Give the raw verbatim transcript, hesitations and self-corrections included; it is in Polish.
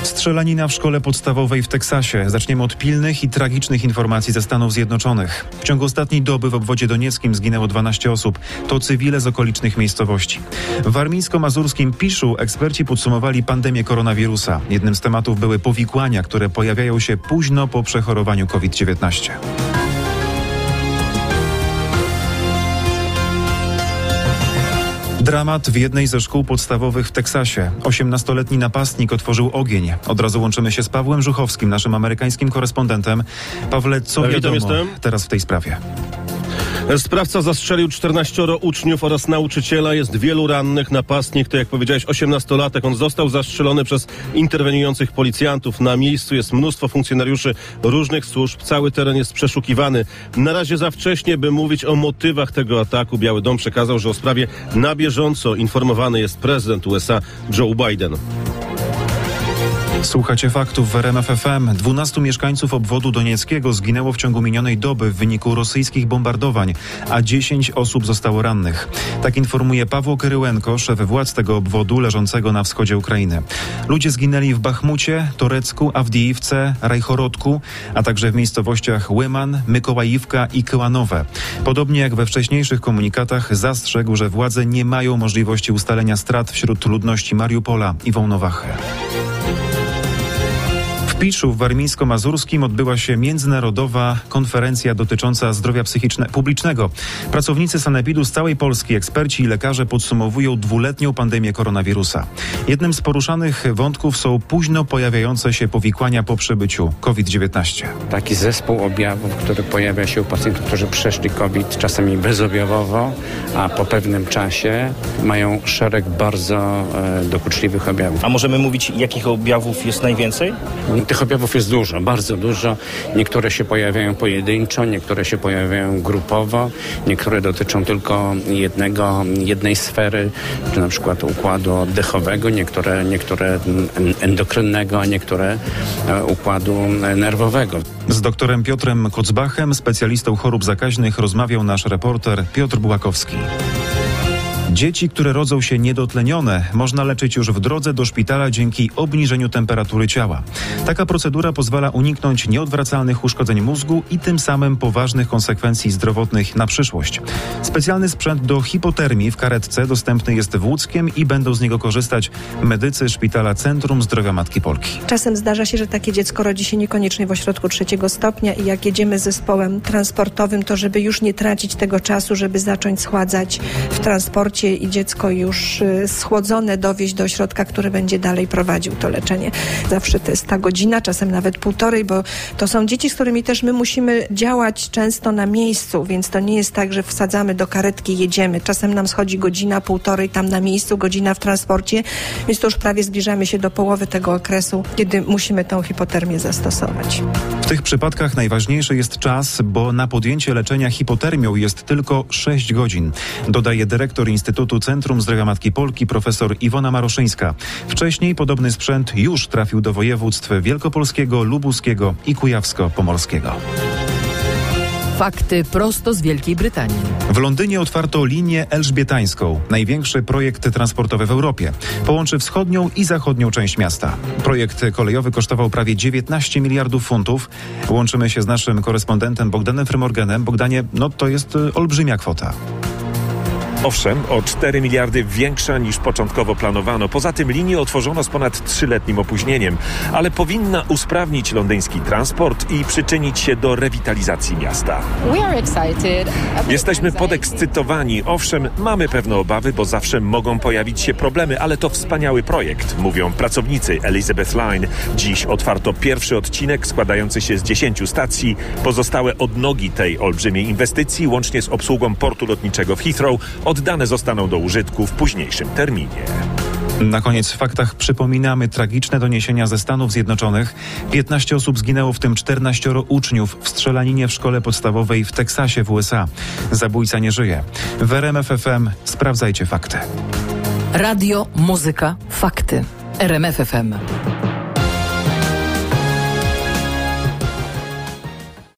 Strzelanina w szkole podstawowej w Teksasie. Zaczniemy od pilnych i tragicznych informacji ze Stanów Zjednoczonych. W ciągu ostatniej doby w obwodzie donieckim zginęło dwanaście osób. To cywile z okolicznych miejscowości. W warmińsko-mazurskim Piszu eksperci podsumowali pandemię koronawirusa. Jednym z tematów były powikłania, które pojawiają się późno po przechorowaniu COVID dziewiętnaście. Dramat w jednej ze szkół podstawowych w Teksasie. osiemnastoletni napastnik otworzył ogień. Od razu łączymy się z Pawłem Żuchowskim, naszym amerykańskim korespondentem. Pawle, co ja wiadomo jestem. teraz w tej sprawie? Sprawca zastrzelił czternaścioro uczniów oraz nauczyciela. Jest wielu rannych. Napastnik to, jak powiedziałeś, osiemnastolatek. On został zastrzelony przez interweniujących policjantów. Na miejscu jest mnóstwo funkcjonariuszy różnych służb. Cały teren jest przeszukiwany. Na razie za wcześnie, by mówić o motywach tego ataku. Biały Dom przekazał, że o sprawie na bieżąco informowany jest prezydent U S A Joe Biden. Słuchacie faktów w R M F F M. Dwunastu mieszkańców obwodu donieckiego zginęło w ciągu minionej doby w wyniku rosyjskich bombardowań, a dziesięć osób zostało rannych. Tak informuje Pawło Kyryłenko, szef władz tego obwodu leżącego na wschodzie Ukrainy. Ludzie zginęli w Bachmucie, Torecku, Awdijiwce, Rajchorodku, a także w miejscowościach Łyman, Mykołajivka i Kyłanowe. Podobnie jak we wcześniejszych komunikatach zastrzegł, że władze nie mają możliwości ustalenia strat wśród ludności Mariupola i Wołnowachy. W Piszu w warmińsko-mazurskim odbyła się międzynarodowa konferencja dotycząca zdrowia psychicznego publicznego. Pracownicy sanepidu z całej Polski, eksperci i lekarze podsumowują dwuletnią pandemię koronawirusa. Jednym z poruszanych wątków są późno pojawiające się powikłania po przebyciu COVID dziewiętnaście. Taki zespół objawów, który pojawia się u pacjentów, którzy przeszli COVID, czasami bezobjawowo, a po pewnym czasie mają szereg bardzo e, dokuczliwych objawów. A możemy mówić, jakich objawów jest najwięcej? Tych objawów jest dużo, bardzo dużo. Niektóre się pojawiają pojedynczo, niektóre się pojawiają grupowo, niektóre dotyczą tylko jednego, jednej sfery, czy na przykład układu oddechowego, niektóre, niektóre endokrynnego, a niektóre układu nerwowego. Z doktorem Piotrem Kocbachem, specjalistą chorób zakaźnych, rozmawiał nasz reporter Piotr Bułakowski. Dzieci, które rodzą się niedotlenione, można leczyć już w drodze do szpitala dzięki obniżeniu temperatury ciała. Taka procedura pozwala uniknąć nieodwracalnych uszkodzeń mózgu i tym samym poważnych konsekwencji zdrowotnych na przyszłość. Specjalny sprzęt do hipotermii w karetce dostępny jest w Łódzkiem i będą z niego korzystać medycy Szpitala Centrum Zdrowia Matki Polki. Czasem zdarza się, że takie dziecko rodzi się niekoniecznie w ośrodku trzeciego stopnia i jak jedziemy z zespołem transportowym, to żeby już nie tracić tego czasu, żeby zacząć schładzać w transporcie i dziecko już schłodzone dowieźć do ośrodka, który będzie dalej prowadził to leczenie. Zawsze to jest ta godzina, czasem nawet półtorej, bo to są dzieci, z którymi też my musimy działać często na miejscu, więc to nie jest tak, że wsadzamy do karetki i jedziemy. Czasem nam schodzi godzina, półtorej tam na miejscu, godzina w transporcie, więc to już prawie zbliżamy się do połowy tego okresu, kiedy musimy tą hipotermię zastosować. W tych przypadkach najważniejszy jest czas, bo na podjęcie leczenia hipotermią jest tylko sześć godzin, dodaje dyrektor Instytutu Centrum Zdrowia Matki Polki profesor Iwona Maroszyńska. Wcześniej podobny sprzęt już trafił do województw wielkopolskiego, lubuskiego i kujawsko-pomorskiego. Fakty prosto z Wielkiej Brytanii. W Londynie otwarto linię elżbietańską, największy projekt transportowy w Europie. Połączy wschodnią i zachodnią część miasta. Projekt kolejowy kosztował prawie dziewiętnaście miliardów funtów. Łączymy się z naszym korespondentem Bogdanem Frymorganem. Bogdanie, no to jest olbrzymia kwota. Owszem, o cztery miliardy większa niż początkowo planowano. Poza tym linię otworzono z ponad trzyletnim opóźnieniem, ale powinna usprawnić londyński transport i przyczynić się do rewitalizacji miasta. Jesteśmy podekscytowani. Owszem, mamy pewne obawy, bo zawsze mogą pojawić się problemy, ale to wspaniały projekt, mówią pracownicy Elizabeth Line. Dziś otwarto pierwszy odcinek składający się z dziesięciu stacji. Pozostałe odnogi tej olbrzymiej inwestycji, łącznie z obsługą portu lotniczego w Heathrow, oddane zostaną do użytku w późniejszym terminie. Na koniec w faktach przypominamy tragiczne doniesienia ze Stanów Zjednoczonych. piętnaście osób zginęło, w tym czternaścioro uczniów w strzelaninie w szkole podstawowej w Teksasie w U S A. Zabójca nie żyje. W R M F F M sprawdzajcie fakty. Radio, muzyka, fakty. R M F F M.